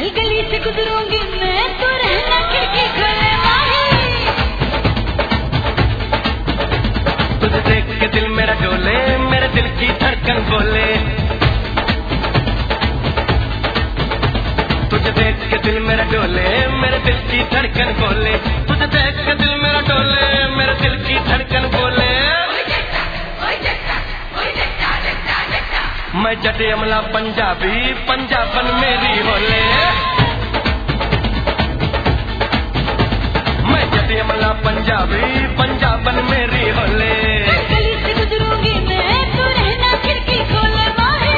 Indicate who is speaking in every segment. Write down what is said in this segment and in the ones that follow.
Speaker 1: गली गली से गुजरूंगी मैं, तू रहना खिड़की खोले माही।
Speaker 2: तुझे देख के दिल मेरा डोले, मेरे दिल की धड़कन बोले। तुझे देख के दिल मेरा डोले, मेरे दिल की धड़कन बोले। तुझे देख के दिल मेरा डोले, मेरे दिल की धड़कन बोले। मैं जटे अमला पंजाबी, पंजाबन मेरी होले। मैं जटे अमला पंजाबी, पंजाबन मेरी होले।
Speaker 1: गली से गुजरूंगी मैं, तू रहना खिड़की खोले माही।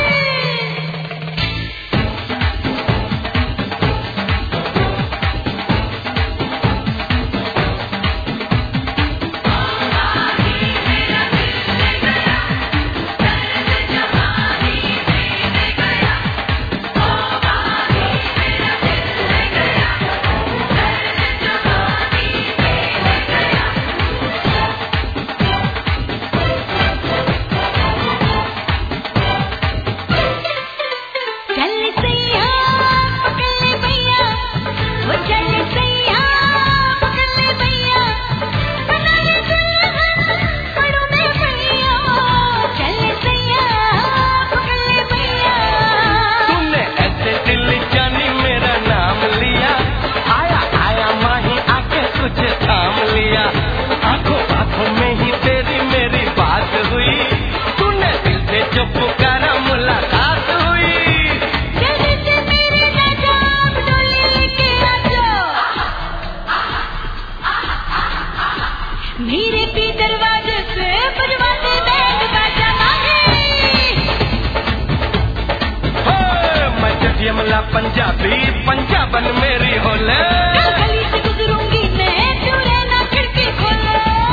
Speaker 1: मेरे भी दरवाजे से बजवा दे बैंड बाजा माही।
Speaker 2: मैं जटे अमला पंजाबी, पंजाबन मेरी होले।
Speaker 1: गली से गुजरूंगी मैं, तू रहना खिड़की खोले।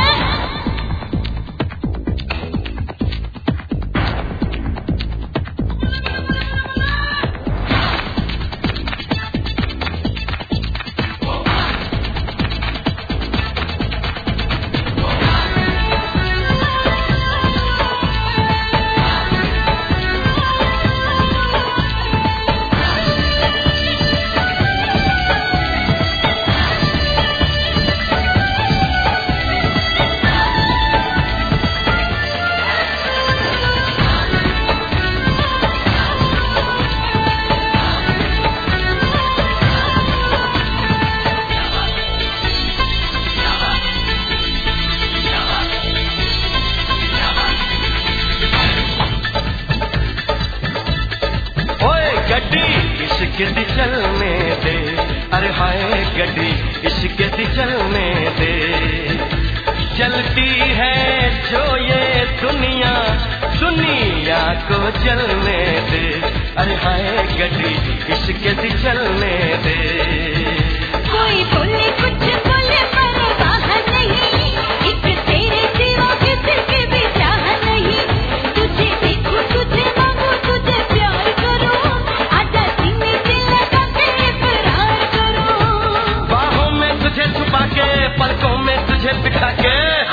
Speaker 2: इश्क दी चलने दे, अरे हाय गड्डी इश्क दी चलने दे। चलती है जो ये दुनिया, दुनिया को चलने दे। अरे हाय गड्डी इश्क दी चलने दे।
Speaker 1: कोई बोले कुछ बोले पर बाहर नहीं, एक तेरे सिवा किसी के भी चाह नहीं। तुझे देखूं तुझे मांगूं तुझे प्यार करूं, आजा सीने से लगा के इकरार करूं।
Speaker 2: बाहों में तुझे छुपा के, पलकों में तुझे बिठा के,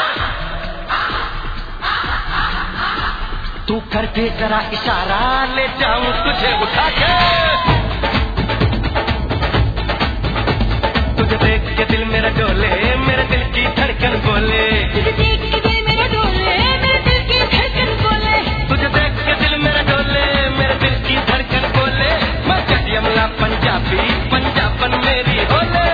Speaker 2: तू कर दे जरा इशारा, ले जाऊं तुझे उठा के। तुझे देख के दिल मेरा डोले, मेरे दिल की धड़कन बोले।
Speaker 1: तुझे देख के दिल मेरा डोले, मेरे दिल की धड़कन बोले।
Speaker 2: तुझे देख के दिल मेरा डोले, मेरे दिल की धड़कन बोले। मैं जटे अमला पंजाबी, पंजाबन मेरी होले।